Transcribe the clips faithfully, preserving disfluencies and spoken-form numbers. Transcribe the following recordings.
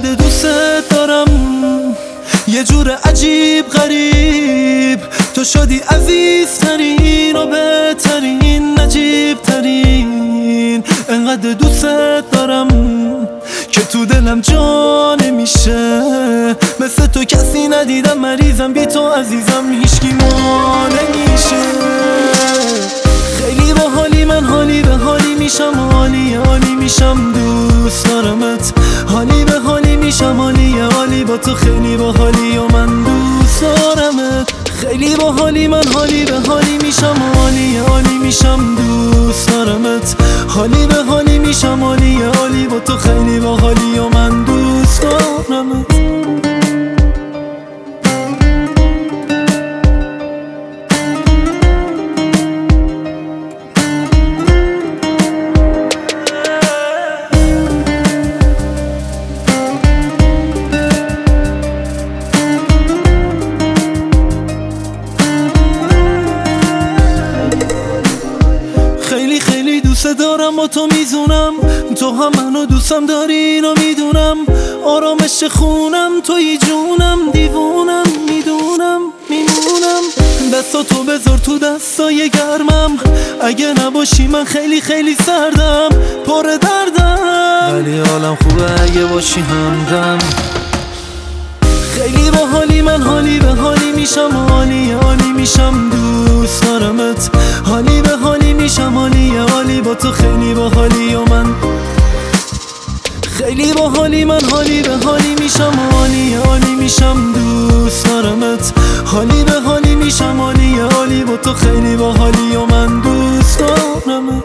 انقدر دوست دارم، یه جور عجیب غریب. تو شدی عزیزترین و بهترین، نجیبترین. انقدر دوست دارم که تو دلم جا نمیشه. مثل تو کسی ندیدم، مریضم بی تو عزیزم، هیچکی ما نمیشه. خیلی باحالی، من حالی به حالی میشم، حالی حالی میشم، دوست دارمت. حالی به حالی میشم، حالی حالی با تو خیلی باحالی و من دوست دارمت. خیلی باحالی، من حالی به حالی میشم، حالی حالی میشم، دوست دارمت. حالی به حالی میشم، حالی حالی با تو خیلی باحالی و من دوست دارمت. خیلی خیلی دوست دارم، با تو میزونم، تو هم منو دوستم داری اینو میدونم. آرامش خونم توی جونم، دیوونم میدونم میمونم. دستا تو بذار تو دستای گرمم، اگه نباشی من خیلی خیلی سردم، پر دردم، ولی حالم خوبه اگه باشی همدم. خیلی باحالی، من حالی به حالی میشم، حالی حالی میشم، دوست دارمت. حالی به حالی میشم، حالی حالی با تو خیلی باحالی و من. خیلی باحالی، من حالی به حالی میشم، حالی حالی میشم، دوست دارمت. حالی به حالی میشم، حالی حالی با تو خیلی باحالی و من دوست دارمت.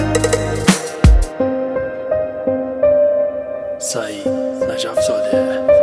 سعید نجف زاده.